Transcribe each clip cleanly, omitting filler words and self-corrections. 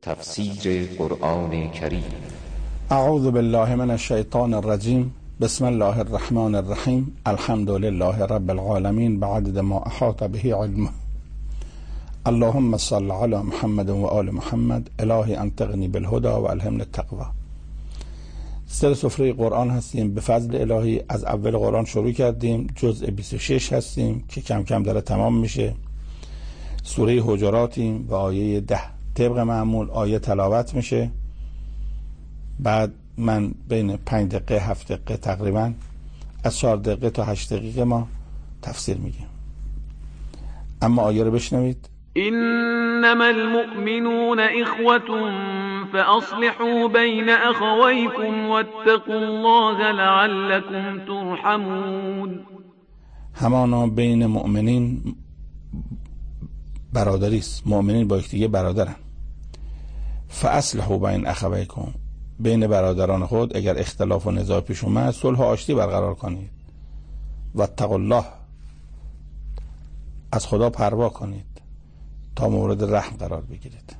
تفسیر قرآن کریم. اعوذ بالله من الشیطان الرجیم. بسم الله الرحمن الرحیم. الحمد لله رب العالمین بعدد ما احاط به علمه. اللهم صل علی محمد و آل محمد. الهی انطقنی بالهدى و الهمنی التقوی. سر سفره قرآن هستیم. به فضل الهی از اول قرآن شروع کردیم. جزء 26 هستیم که کم کم داره تمام میشه. سوره حجراتیم و آیه 10. طبق معمول آیه تلاوت میشه، بعد من بین 5 دقیقه 7 دقیقه تقریبا از 4 دقیقه تا 8 دقیقه ما تفسیر میگیم. اما آیه رو بشنوید. انما المؤمنون اخوة فاصلحوا بین اخویکم واتقوا الله لعلكم ترحمون. همانا بین مؤمنین برادری است. مؤمنین با یکدیگه برادرن. فاصلحوا بین اخویکم، بین برادران خود اگر اختلاف و نزاع پیش اومد صلح و آشتی برقرار کنید. واتقوا الله، از خدا پروا کنید تا مورد رحم قرار بگیرید.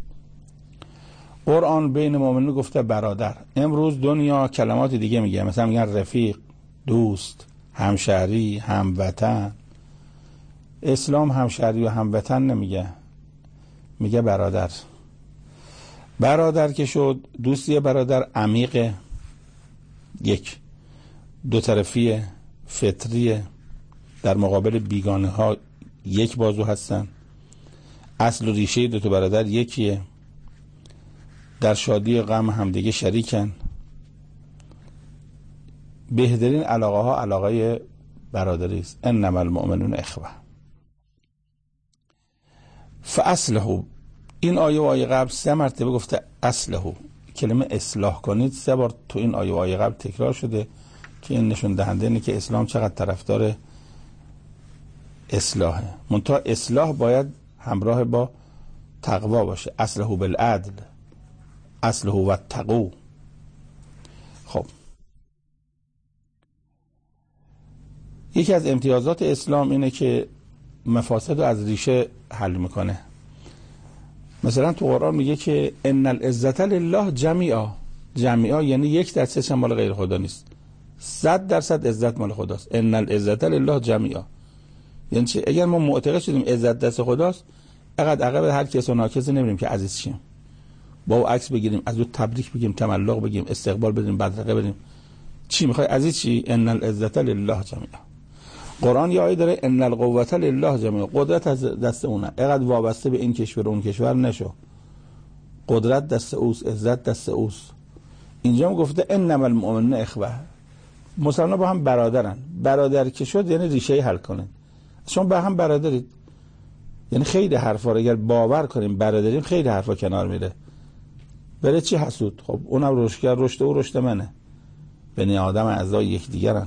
قرآن بین مؤمنین گفته برادر. امروز دنیا کلمات دیگه میگه، مثلا میگن رفیق، دوست، همشهری، هموطن. اسلام همشهری و هموطن نمیگه، میگه برادر. برادر که شد، دوستی برادر عمیق، یک دو طرفیه، فطریه، در مقابل بیگانه ها یک بازو هستن. اصل و ریشه دو تا برادر یکیه، در شادی و غم همدیگه شریکن. بهترین علاقه ها علاقه برادری است. انما المؤمنون اخوه. فاصلحوا، این آیه و آیه قبل 3 مرتبه گفته اصلحوا، کلمه اصلاح کنید 3 بار تو این آیه و آیه قبل تکرار شده که این نشون دهنده اینه که اسلام چقدر طرفدار اصلاحه. منتها اصلاح باید همراه با تقوا باشه. اصلحوا بالعدل، اصلحوا واتقوا. خب، یکی از امتیازات اسلام اینه که مفاسد رو از ریشه حل میکنه. مثلا تو قرآن میگه که ان العزة لله جمیعا. جمیعا یعنی 1% مال غیر خدا نیست، 100% عزت مال خداست. ان العزة لله جمیعا یعنی چه؟ اگر ما معتقد شدیم عزت دست خداست، اقد عقب هر کس و ناکسی نمیریم که عزیز شیم، با او عکس بگیریم، از او تبریک بگیم، تملق بگیم، استقبال بدیم، بدرقه بدیم. چی میخوای عزیز چی؟ ان العزة لله جمیعا. قرآن یه آیه داره ان القوة لله جمیعا، قدرت از دست اونه، اقد وابسته به این کشور اون کشور نشو، قدرت دست اوست، عزت دست اوست. اینجا هم گفته انما المؤمنون اخوه، مسلمان با هم برادرن. برادر که شد یعنی ریشه حل کنه. شما با هم برادرید، یعنی خیلی حرفا رو اگر باور کنیم برادریم خیلی حرفا کنار میره. بره چی حسود؟ خب اونم رشد، رشد او رشد منه. بنی آدم اعضای یکدیگرن.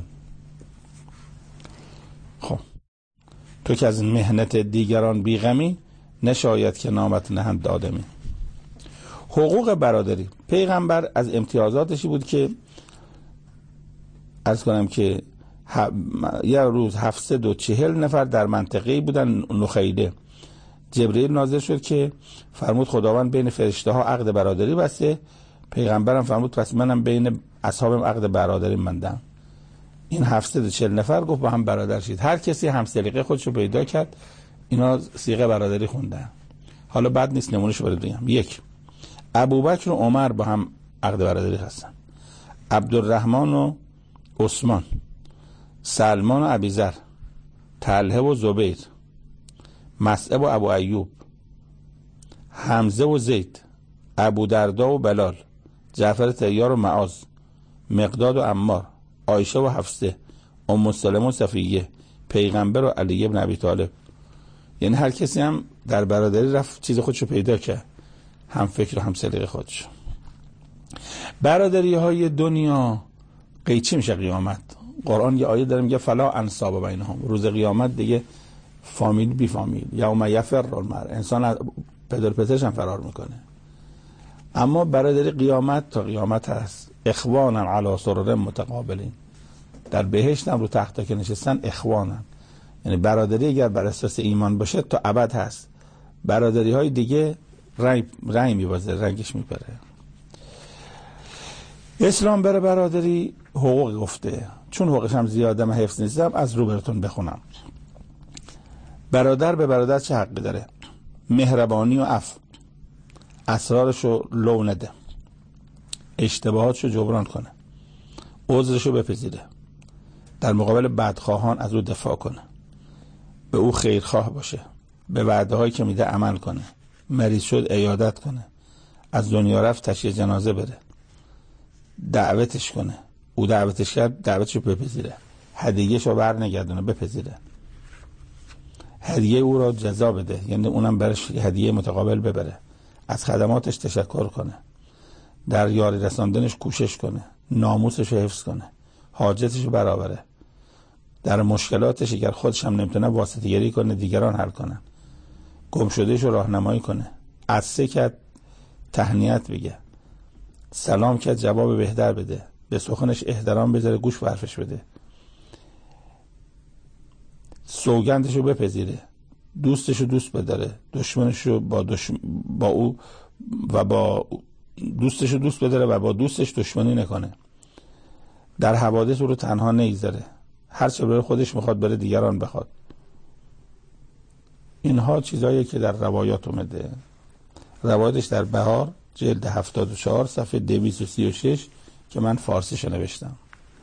خب تو که از مهنت دیگران بیغمی، نشاید که نامت نهند دادمی. حقوق برادری. پیغمبر از امتیازاتشی بود که عرض کنم که یه روز 740 نفر در منطقه‌ای بودن نخیله. جبرئیل نازل شد که فرمود خداوند بین فرشته ها عقد برادری بسته. پیغمبرم فرمود پس منم بین اصحابم عقد برادری بندم. این 740 نفر گفت با هم برادر شید. هر کسی هم سلیقه خودشو پیدا کرد، اینا صیغه برادری خوندن. حالا بد نیست نمونهشو برات بگم. 1 ابوبکر و عمر با هم عقد برادری هستن. عبدالرحمن و عثمان، سلمان و ابیذر، طلحه و زبیر، مصعب و ابو ایوب، حمزه و زید، ابو دردا و بلال، جعفر طیار و معاذ، مقداد و عمار، عایشه و حفصه، ام سلمة و صفیه، پیغمبر و علی ابن ابی طالب. یعنی هر کسی هم در برادری رفت چیز خودشو پیدا کرد، هم فکر و هم سلیقه خودشو. برادری های دنیا قیچی میشه قیامت. قرآن یه آیه داره میگه فلا انساب بینهم، روز قیامت دیگه فامیل بی فامیل. یوم یفر المرء، انسان از پدر پسرش هم فرار میکنه. اما برادری قیامت تا قیامت هست. اخوانا علی سرر متقابلین، در بهشت هم رو تختا که نشستن اخوانن. یعنی برادری اگر بر اساس ایمان باشه تا ابد هست. برادری های دیگه رنگ میبازه، رنگش میپره. اسلام بره برادری حقوق گفته، چون حقوقش هم زیاده من حفظ نیستم از رو براتون بخونم. برادر به برادر چه حقی داره؟ مهربانی و عفو، اسرارشو لو نده، اشتباهاتشو جبران کنه، عذرشو بپذیره، در مقابل بدخواهان از او دفاع کنه، به او خیرخواه باشه، به وعده هایی که میده عمل کنه، مریض شد عیادت کنه، از دنیا رفت تشییع جنازه بره، دعوتش کنه، او دعوتش کرد دعوتشو بپذیره، هدیه‌شو برنگردونه بپذیره، هدیه او را جزا بده، یعنی اونم برش هدیه متقابل ببره، از خدماتش تشکر کنه، در یاری رساندنش کوشش کنه، ناموسش رو حفظ کنه، حاجتش رو برآوره، در مشکلاتش اگر خودش هم نمیتونه واسطه‌گری کنه دیگران حل کنن، گم شدهش رو راهنمایی کنه، عطسه کرد تهنیت بگه، سلام کرد جواب بهتر بده، به سخنش احترام بذاره گوش به حرفش بده، سوگندش رو بپذیره، دوستش رو دوست بداره، دشمنش رو دوستش رو دوست بداره و با دوستش دشمنی نکنه، در حوادث رو تنها نگذاره، هر چه برای خودش میخواد بره دیگران بخواد. اینها چیزایی که در روایات اومده. روایتش در بهار جلد 74 صفحه 236 که من فارسیش نوشتم.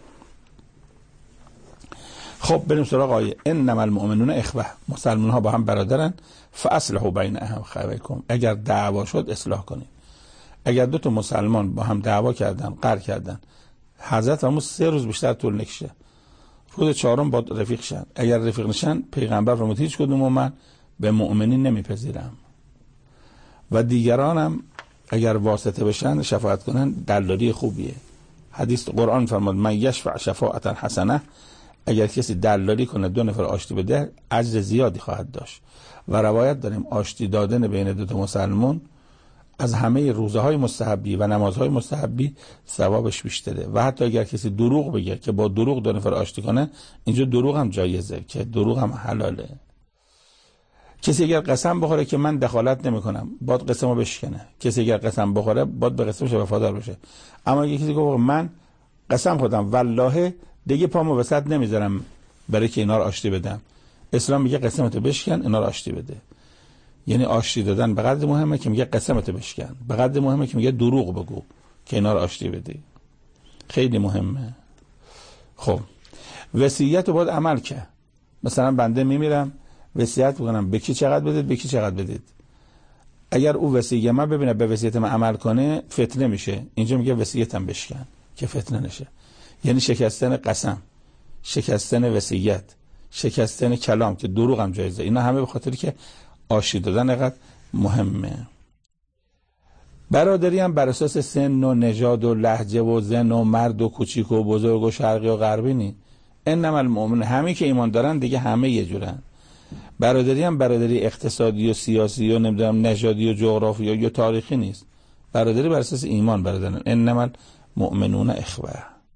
خب بریم سراغ آیه انما المؤمنون اخوه، مسلمان ها با هم برادرن، فاصلحوا بین اخویکم، اگر دعوا شد اصلاح کنید. اگر دو تا مسلمان با هم دعوا کردن، قهر کردن، حضرت فرمود 3 روز بیشتر طول نکشه، روز 4م با رفیق شن. اگر رفیق نشن پیغمبر فرمود هیچ کدوم من به مؤمنین نمیپذیرم و دیگرانم اگر واسطه بشن شفاعت کنن دلالی خوبیه. حدیث قرآن فرمود من یشفع شفاعتا حسنه، اگر کسی دلالی کنه 2 نفر آشتی بده اجر زیادی خواهد داشت. و روایت داریم آشتی دادن بین 2 تا مسلمان از همه روزهای مستحبی و نمازهای مستحبی ثوابش بیشتره. و حتی اگر کسی دروغ بگه که با دروغ 2 نفر آشتی کنه، اینجا دروغ هم جایزه که دروغ هم حلاله. کسی اگر قسم بخوره که من دخالت نمی‌کنم، باید قسمو بشکنه. کسی اگر قسم بخوره باید به قسمش وفادار بشه. اما اگه کسی گفت من قسم خودم والله دیگه پامو وسط نمیذارم برای که اینا رو آشتی بدم، اسلام میگه قسمتو بشکن اینا رو آشتی بده. یعنی آشتی دادن به قدر مهمه که میگه قسمتو بشکن، به قدر مهمه که میگه دروغ بگو که اینا رو آشتی بدی. خیلی مهمه. خب وصیت رو باید عمل کرد. مثلا بنده میمیرم وصیت میکنم به کی چقدر بدید، به کی چقدر بدید. اگر او وصیت من ببینه به وصیت من عمل کنه فتنه میشه، اینجا میگه وصیتم بشکن که فتنه نشه. یعنی شکستن قسم، شکستن وصیت، شکستن کلام که دروغ هم جایزه. اینا همه به خاطری که آشتی دادن اینقدر مهمه. برادری هم بر اساس سن و نژاد و لهجه و زن و مرد و کوچیک و بزرگ و شرقی و غربی نی. انما المؤمنون، همه که ایمان دارن دیگه همه یه جورن. برادری هم برادری اقتصادی و سیاسی و نمیدونم نژادی و جغرافی یا تاریخی نیست. برادری بر اساس ایمان برادرن. انما المؤمنون اخوه.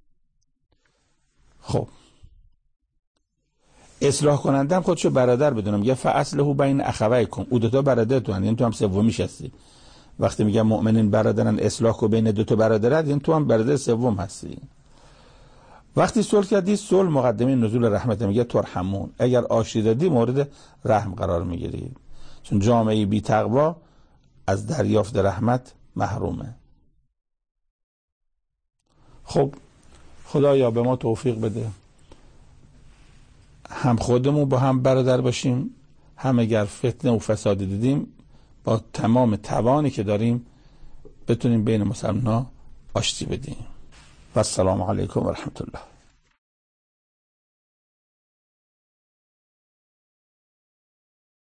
خب اصلاح کننده هم خودشو برادر بدونم، میگه فاصلحوا بین اخویکم، او 2 تا برادرتون، یعنی تو هم سومیش هستی. وقتی میگه مؤمنین برادرن اصلاح کو بین 2 تا برادرت، یعنی تو هم برادر سوم هستی. وقتی صلح کردی، صلح مقدمه نزول رحمت، میگه ترحمون، اگر آشتی دادی مورد رحم قرار میگیری، چون جامعه بی تقوا از دریافت رحمت محرومه. خب خدایا به ما توفیق بده هم خودمون با هم برادر باشیم، هم اگر فتنه و فساد دیدیم با تمام توانی که داریم بتونیم بین مسلمان‌ها آشتی بدیم. و السلام علیکم و رحمت الله.